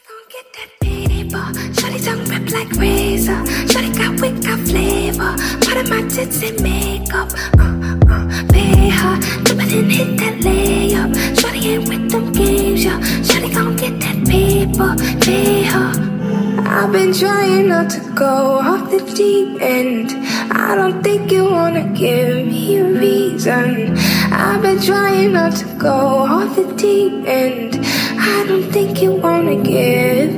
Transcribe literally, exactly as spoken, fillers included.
gon' get that paper. Shawty tongue rip like razor. Shawty got wit, got flavor. Part of my tits and makeup. Uh, uh, pay her. Dip it and hit that layup. Shawty ain't with them games, yeah. Shawty gon' get that paper. Pay her. I've been trying not to go off the deep end. I don't think you wanna give me a reason. I've been trying not to go off the deep end. I don't think you wanna give